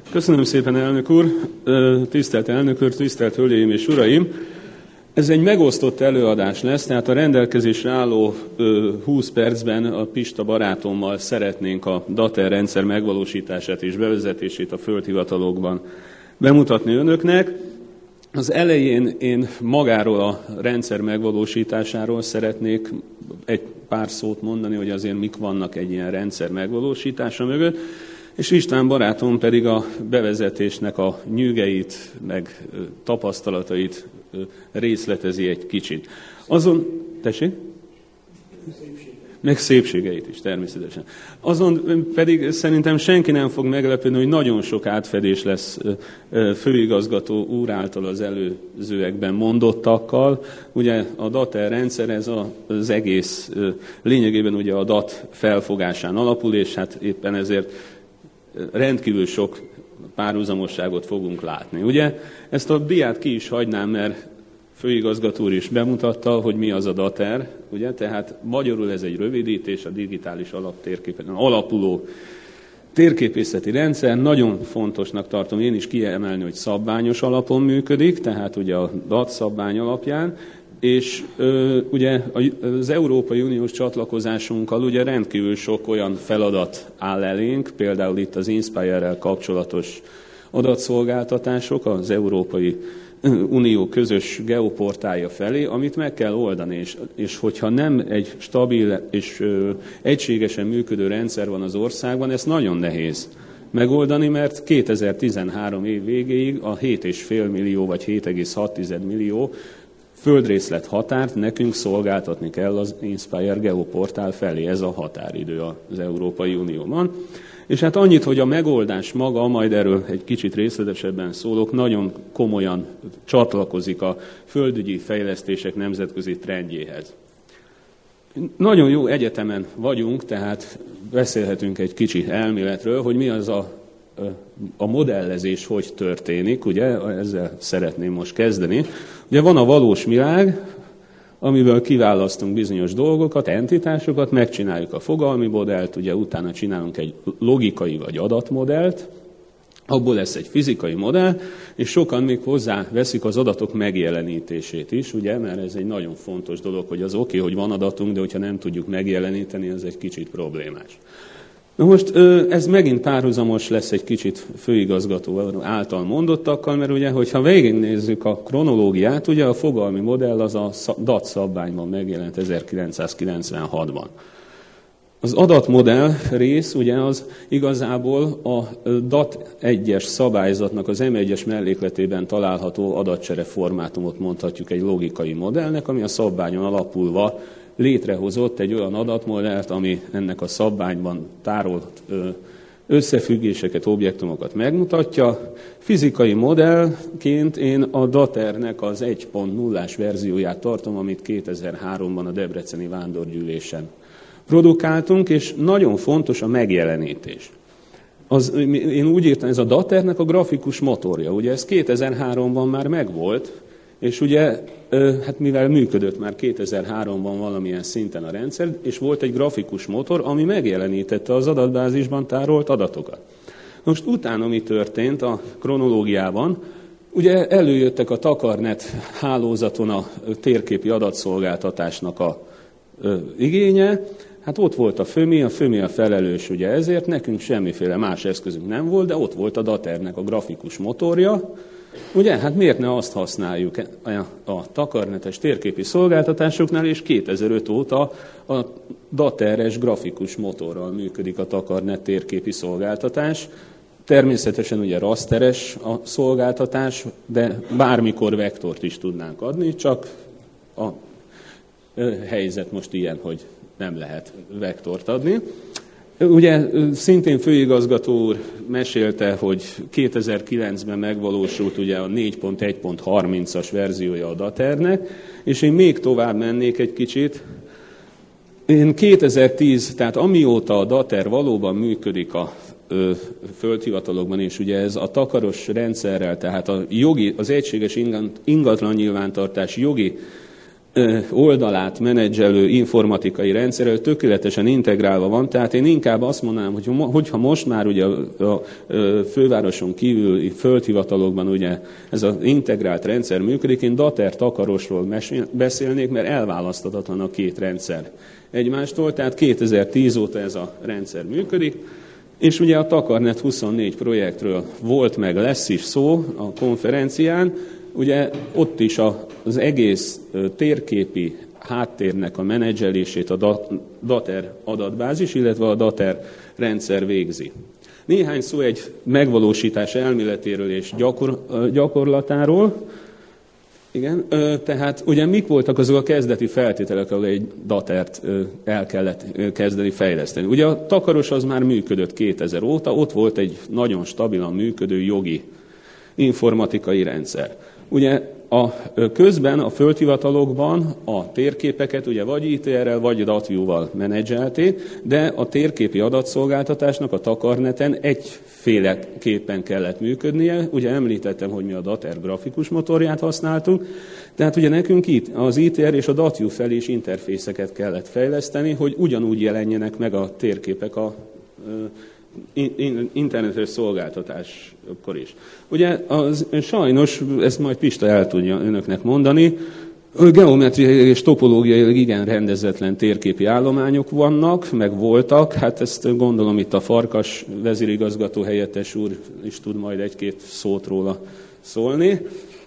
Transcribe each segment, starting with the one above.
Köszönöm szépen, elnök úr, tisztelt elnök úr, tisztelt hölgyeim és uraim! Ez egy megosztott előadás lesz, tehát a rendelkezésre álló 20 percben a Pista barátommal szeretnénk a DATER rendszer megvalósítását és bevezetését a földhivatalokban bemutatni önöknek. Az elején én magáról a rendszer megvalósításáról szeretnék egy pár szót mondani, hogy azért mik vannak egy ilyen rendszer megvalósítása mögött, és István barátom pedig a bevezetésnek a nyűgeit, meg tapasztalatait részletezi egy kicsit. Tessék? Meg szépségeit is, természetesen. Azon pedig szerintem senki nem fog meglepődni, hogy nagyon sok átfedés lesz főigazgató úr által az előzőekben mondottakkal. Ugye a DATER rendszer, ez az egész lényegében ugye a DAT felfogásán alapul, és hát éppen ezért rendkívül sok párhuzamosságot fogunk látni. Ugye ezt a diát ki is hagynám, mert főigazgató úr is bemutatta, hogy mi az a DATER, ugye? Tehát magyarul ez egy rövidítés, a digitális alaptérképen alapuló térképészeti rendszer. Nagyon fontosnak tartom én is kiemelni, hogy szabványos alapon működik, tehát ugye a DAT szabvány alapján, és ugye az Európai Uniós csatlakozásunkkal ugye rendkívül sok olyan feladat áll elénk, például itt az Inspire-rel kapcsolatos adatszolgáltatások az Európai Unió közös geoportálja felé, amit meg kell oldani, és hogyha nem egy stabil és egységesen működő rendszer van az országban, ez nagyon nehéz megoldani, mert 2013 év végéig a 7,5 millió vagy 7,6 millió földrészlet határt nekünk szolgáltatni kell az Inspire geoportál felé, ez a határidő az Európai Unióban. És hát annyit, hogy a megoldás maga, majd erről egy kicsit részletesebben szólok, nagyon komolyan csatlakozik a földügyi fejlesztések nemzetközi trendjéhez. Nagyon jó egyetemen vagyunk, tehát beszélhetünk egy kicsi elméletről, hogy mi az a modellezés, hogy történik, ugye, ezzel szeretném most kezdeni. Ugye van a valós világ, amiből kiválasztunk bizonyos dolgokat, entitásokat, megcsináljuk a fogalmi modellt, ugye utána csinálunk egy logikai vagy adatmodellt, abból lesz egy fizikai modell, és sokan még hozzá veszik az adatok megjelenítését is, ugye, mert ez egy nagyon fontos dolog, hogy az oké, hogy van adatunk, de hogyha nem tudjuk megjeleníteni, ez egy kicsit problémás. Na most ez megint párhuzamos lesz egy kicsit főigazgató által mondottakkal, mert ugye, hogyha végignézzük a kronológiát, ugye a fogalmi modell az a DAT szabványban megjelent 1996-ban. Az adatmodell rész ugye az igazából a DAT 1-es szabályzatnak az M1-es mellékletében található adatcsere formátumot mondhatjuk egy logikai modellnek, ami a szabványon alapulva létrehozott egy olyan adatmodellt, ami ennek a szabványban tárolt összefüggéseket, objektumokat megmutatja. Fizikai modellként én a DATER-nek az 1.0-ás verzióját tartom, amit 2003-ban a Debreceni Vándorgyűlésen produkáltunk, és nagyon fontos a megjelenítés. Én úgy írtam, ez a DATER-nek a grafikus motorja. Ugye ez 2003-ban már megvolt, és ugye, hát mivel működött már 2003-ban valamilyen szinten a rendszer, és volt egy grafikus motor, ami megjelenítette az adatbázisban tárolt adatokat. Most utána mi történt a kronológiában? Ugye előjöttek a Takarnet hálózaton a térképi adatszolgáltatásnak a igénye, hát ott volt a FÖMI a felelős ugye ezért, nekünk semmiféle más eszközünk nem volt, de ott volt a DATER-nek a grafikus motorja. Ugye, hát miért ne azt használjuk a takarnetes térképi szolgáltatásoknál, és 2005 óta a DATER-es grafikus motorral működik a Takarnet térképi szolgáltatás. Természetesen ugye rasteres a szolgáltatás, de bármikor vektort is tudnánk adni, csak a helyzet most ilyen, hogy nem lehet vektort adni. Ugye szintén főigazgató úr mesélte, hogy 2009-ben megvalósult ugye a 4.1.30-as verziója a DATER-nek, és én még tovább mennék egy kicsit. Én 2010, tehát amióta a DATER valóban működik a földhivatalokban, és ugye ez a takaros rendszerrel, tehát az egységes ingatlan nyilvántartás jogi oldalát menedzselő informatikai rendszerrel tökéletesen integrálva van, tehát én inkább azt mondanám, hogyha most már ugye a fővároson kívüli földhivatalokban ugye ez az integrált rendszer működik, én Dater takarosról beszélnék, mert elválaszthatatlan a két rendszer egymástól, tehát 2010 óta ez a rendszer működik, és ugye a Takarnet 24 projektről volt meg lesz is szó a konferencián, ugye ott is az egész térképi háttérnek a menedzselését a Dater adatbázis, illetve a Dater rendszer végzi. Néhány szó egy megvalósítás elméletéről és gyakorlatáról. Igen, tehát ugye mik voltak azok a kezdeti feltételek, ahol egy Datert el kellett kezdeni fejleszteni. Ugye a Takaros az már működött 2000 óta, ott volt egy nagyon stabilan működő jogi informatikai rendszer. Ugye közben a földhivatalokban a térképeket ugye vagy ITR-rel, vagy DATView-val menedzselték, de a térképi adatszolgáltatásnak a Takarneten egyféleképpen kellett működnie. Ugye említettem, hogy mi a Dater grafikus motorját használtuk, tehát ugye nekünk itt az ITR és a DATView felé is interfészeket kellett fejleszteni, hogy ugyanúgy jelenjenek meg a térképek a internetes szolgáltatáskor is. Ugye sajnos, ezt majd Pista el tudja önöknek mondani, geometriai és topológiai igen rendezetlen térképi állományok vannak, meg voltak, hát ezt gondolom itt a Farkas vezérigazgató helyettes úr is tud majd egy-két szót róla szólni.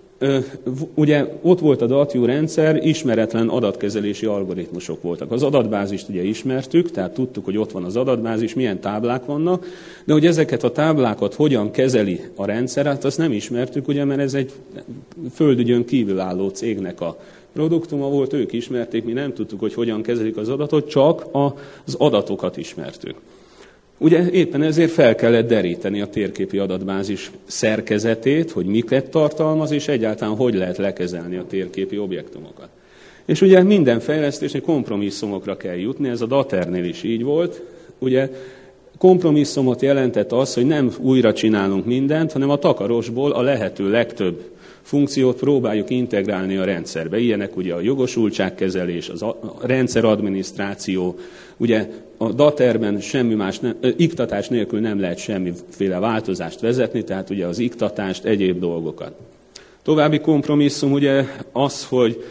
Ugye ott volt a DATView rendszer, ismeretlen adatkezelési algoritmusok voltak. Az adatbázist ugye ismertük, tehát tudtuk, hogy ott van az adatbázis, milyen táblák vannak, de hogy ezeket a táblákat hogyan kezeli a rendszer, hát azt nem ismertük, ugye, mert ez egy földügyön kívülálló cégnek a produktuma volt, ők ismerték, mi nem tudtuk, hogy hogyan kezelik az adatot, csak az adatokat ismertük. Ugye éppen ezért fel kellett deríteni a térképi adatbázis szerkezetét, hogy miket tartalmaz, és egyáltalán hogy lehet lekezelni a térképi objektumokat. És ugye minden fejlesztésnek kompromisszumokra kell jutni, ez a Daternél is így volt. Ugye kompromisszumot jelentett az, hogy nem újra csinálunk mindent, hanem a takarosból a lehető legtöbb funkciót próbáljuk integrálni a rendszerbe. Ilyenek ugye a jogosultságkezelés, a rendszeradminisztráció, ugye a Daterben semmi más iktatás nélkül nem lehet semmiféle változást vezetni, tehát ugye az iktatást, egyéb dolgokat. További kompromisszum ugye az, hogy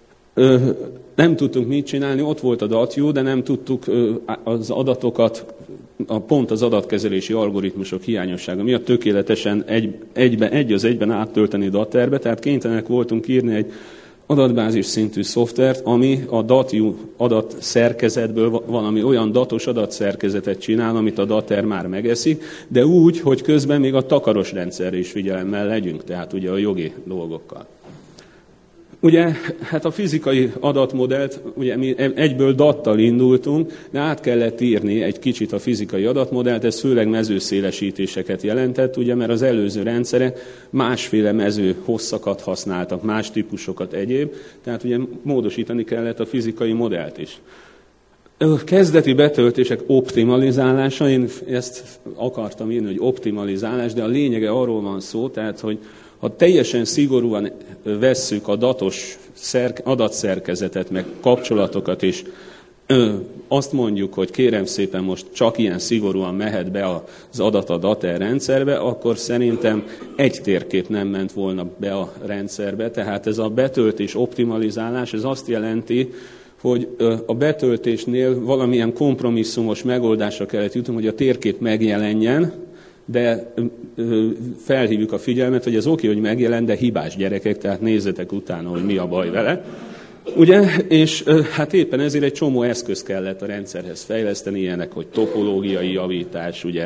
nem tudtunk mit csinálni, ott volt a DATView, de nem tudtuk az adatokat, pont az adatkezelési algoritmusok hiányossága miatt tökéletesen egy az egyben áttölteni Daterbe, tehát kénytelenek voltunk írni egy adatbázis szintű szoftvert, ami a DATView adatszerkezetből valami olyan datos adatszerkezetet csinál, amit a Dater már megeszik, de úgy, hogy közben még a takaros rendszerre is figyelemmel legyünk, tehát ugye a jogi dolgokkal. Ugye, hát a fizikai adatmodellt, ugye mi egyből dattal indultunk, de át kellett írni egy kicsit a fizikai adatmodellt, ez főleg mezőszélesítéseket jelentett, ugye, mert az előző rendszere másféle mező hosszakat használtak, más típusokat egyéb, tehát ugye módosítani kellett a fizikai modellt is. A kezdeti betöltések optimalizálása, én ezt akartam írni, hogy optimalizálás, de a lényege arról van szó, tehát, hogy ha teljesen szigorúan vesszük a datos adatszerkezetet, meg kapcsolatokat, és azt mondjuk, hogy kérem szépen most csak ilyen szigorúan mehet be az adat a Dater rendszerbe, akkor szerintem egy térkép nem ment volna be a rendszerbe. Tehát ez a betöltés optimalizálás, ez azt jelenti, hogy a betöltésnél valamilyen kompromisszumos megoldásra kellett jutnunk, hogy a térkép megjelenjen, de felhívjuk a figyelmet, hogy ez oké, hogy megjelen, de hibás gyerekek, tehát nézzetek utána, hogy mi a baj vele. Ugye? És hát éppen ezért egy csomó eszköz kellett a rendszerhez fejleszteni, ilyenek, hogy topológiai javítás, ugye,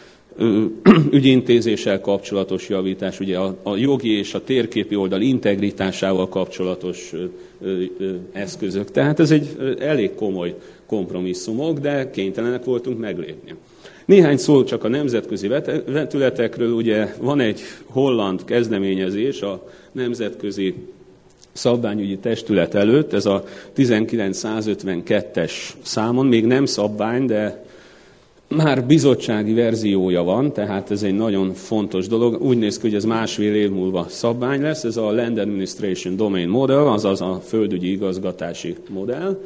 ügyintézéssel kapcsolatos javítás, ugye a jogi és a térképi oldal integritásával kapcsolatos eszközök. Tehát ez egy elég komoly kompromisszumok, de kénytelenek voltunk meglépni. Néhány szó csak a nemzetközi vetületekről, ugye van egy holland kezdeményezés a Nemzetközi Szabványügyi Testület előtt, ez a 1952-es számon, még nem szabvány, de Már bizottsági verziója van, tehát ez egy nagyon fontos dolog. Úgy néz ki, hogy ez 1,5 év múlva szabvány lesz. Ez a Land Administration Domain Model, azaz a földügyi igazgatási modell.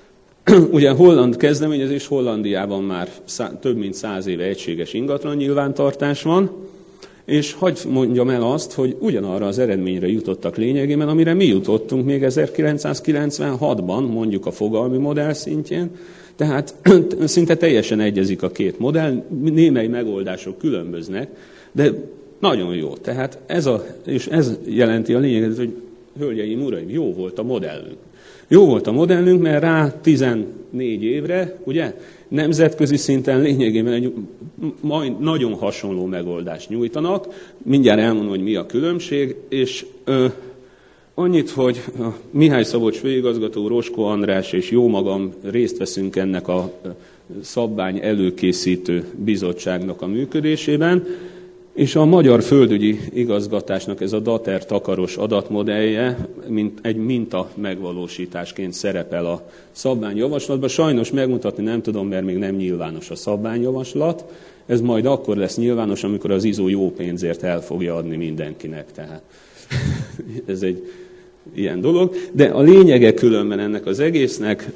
Ugye holland kezdeményezés, Hollandiában már több mint 100 éve egységes ingatlan nyilvántartás van, és hadd mondjam el azt, hogy ugyanarra az eredményre jutottak lényegében, amire mi jutottunk még 1996-ban, mondjuk a fogalmi modell szintjén, tehát szinte teljesen egyezik a két modell, némely megoldások különböznek, de nagyon jó. Tehát ez jelenti a lényeget, hogy hölgyeim, uraim, jó volt a modellünk. Jó volt a modellünk, mert rá 14 évre, ugye, nemzetközi szinten lényegében egy nagyon hasonló megoldást nyújtanak. Mindjárt elmondom, hogy mi a különbség, és annyit, hogy a Mihály Szabolcs főigazgató, Roskó András és jó magam részt veszünk ennek a szabvány előkészítő bizottságnak a működésében, és a magyar földügyi igazgatásnak ez a DATER takaros adatmodellje, mint egy minta megvalósításként szerepel a szabványjavaslatban. Sajnos megmutatni nem tudom, mert még nem nyilvános a szabványjavaslat. Ez majd akkor lesz nyilvános, amikor az ISO jó pénzért el fogja adni mindenkinek. Tehát ez egy ilyen dolog. De a lényege különben ennek az egésznek,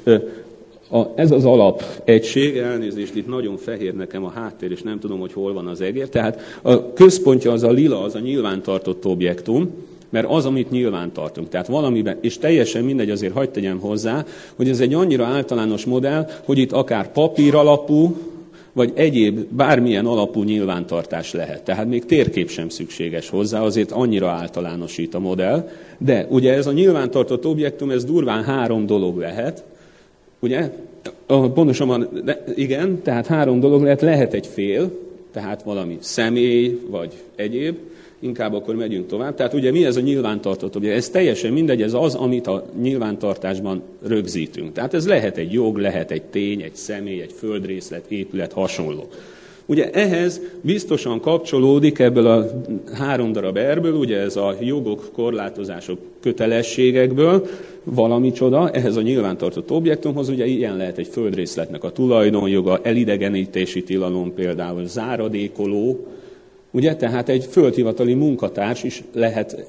ez az alapegység, elnézést, itt nagyon fehér nekem a háttér, és nem tudom, hogy hol van az egér. Tehát a központja az a lila, az a nyilvántartott objektum, mert az, amit nyilvántartunk. Tehát valamiben, és teljesen mindegy, azért hagyd tegyem hozzá, hogy ez egy annyira általános modell, hogy itt akár papír alapú, vagy egyéb bármilyen alapú nyilvántartás lehet. Tehát még térkép sem szükséges hozzá, azért annyira általánosít a modell. De ugye ez a nyilvántartott objektum, ez durván 3 dolog lehet, ugye? Pontosabban, igen, tehát 3 dolog lehet egy fél, tehát valami személy, vagy egyéb, inkább akkor megyünk tovább. Tehát ugye mi ez a nyilvántartott objektum? Ez teljesen mindegy, ez az, amit a nyilvántartásban rögzítünk. Tehát ez lehet egy jog, lehet egy tény, egy személy, egy földrészlet, épület, hasonló. Ugye ehhez biztosan kapcsolódik ebből a 3 darab erből, ugye ez a jogok, korlátozások, kötelességekből valami csoda, ehhez a nyilvántartott objektumhoz, ugye ilyen lehet egy földrészletnek a tulajdonjoga, elidegenítési tilalom például, záradékoló, ugye, tehát egy földhivatali munkatárs is lehet,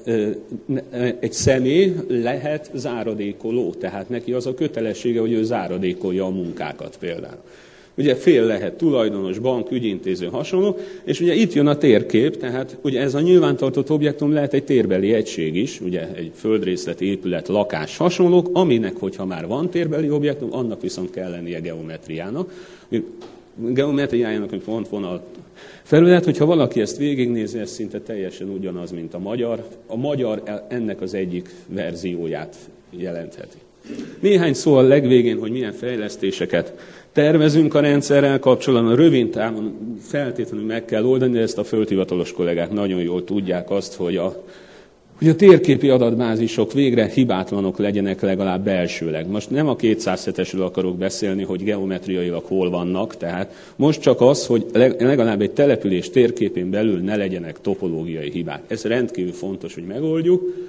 egy személy lehet záradékoló, tehát neki az a kötelessége, hogy ő záradékolja a munkákat például. Ugye fél lehet tulajdonos, bank, ügyintéző, hasonló, és ugye itt jön a térkép, tehát ugye ez a nyilvántartott objektum lehet egy térbeli egység is, ugye egy földrészlet, épület, lakás, hasonlók, aminek, hogyha már van térbeli objektum, annak viszont kell lennie geometriának. Geometriájának egy pontvonal felület, hogyha valaki ezt végignézi, ez szinte teljesen ugyanaz, mint a magyar. A magyar ennek az egyik verzióját jelentheti. Néhány szó a legvégén, hogy milyen fejlesztéseket tervezünk a rendszerrel kapcsolatban. Rövid távon feltétlenül meg kell oldani, de ezt a földhivatalos kollégák nagyon jól tudják azt, hogy a térképi adatbázisok végre hibátlanok legyenek legalább belsőleg. Most nem a 207-esről akarok beszélni, hogy geometriailag hol vannak, tehát most csak az, hogy legalább egy település térképén belül ne legyenek topológiai hibák. Ez rendkívül fontos, hogy megoldjuk.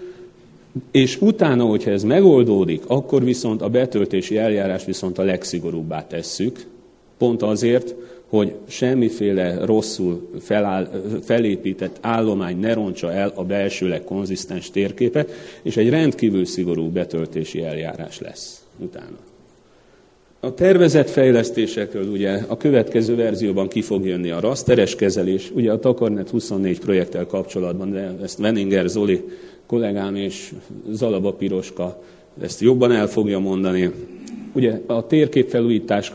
És utána, hogyha ez megoldódik, akkor viszont a betöltési eljárás viszont a legszigorúbbá tesszük, pont azért, hogy semmiféle rosszul felépített állomány ne rontsa el a belsőleg konzisztens térképet, és egy rendkívül szigorú betöltési eljárás lesz utána. A tervezett fejlesztésekről ugye a következő verzióban ki fog jönni a rasteres kezelés, ugye a Takarnet 24 projekttel kapcsolatban, de ezt Veninger Zoli kollégám és Zalaba Piroska ezt jobban el fogja mondani. Ugye a térképfelújítás,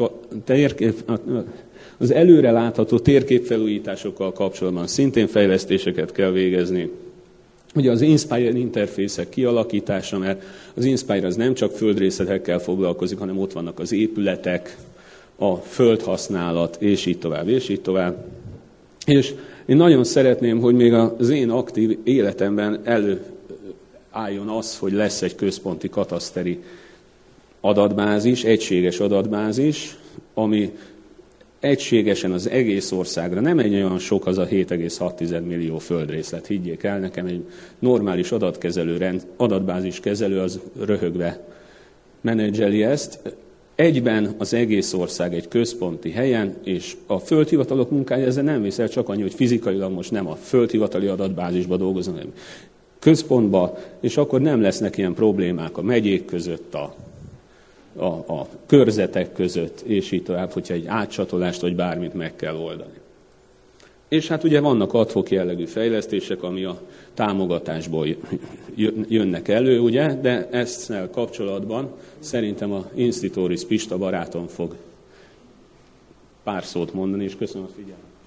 az előre látható térképfelújításokkal kapcsolatban szintén fejlesztéseket kell végezni. Ugye az Inspire interfészek kialakítása, mert az Inspire az nem csak földrészletekkel foglalkozik, hanem ott vannak az épületek, a földhasználat, és így tovább, és így tovább. És én nagyon szeretném, hogy még az én aktív életemben előálljon az, hogy lesz egy központi kataszteri adatbázis, egységes adatbázis, ami egységesen az egész országra, nem egy olyan sok az a 7,6 millió földrészlet, higgyék el, nekem egy normális adatbázis kezelő az röhögve menedzseli ezt. egyben az egész ország egy központi helyen, és a földhivatalok munkája ezzel nem viszel, csak annyi, hogy fizikailag most nem a földhivatali adatbázisba dolgoznak, hanem központba, és akkor nem lesznek ilyen problémák a megyék között, a körzetek között, és így tovább, hogyha egy átcsatolást vagy bármit meg kell oldani. És hát ugye vannak ad-hoc jellegű fejlesztések, ami a támogatásból jönnek elő, ugye, de ezzel kapcsolatban szerintem a Institoris Pista barátom fog pár szót mondani, és köszönöm a figyelmet.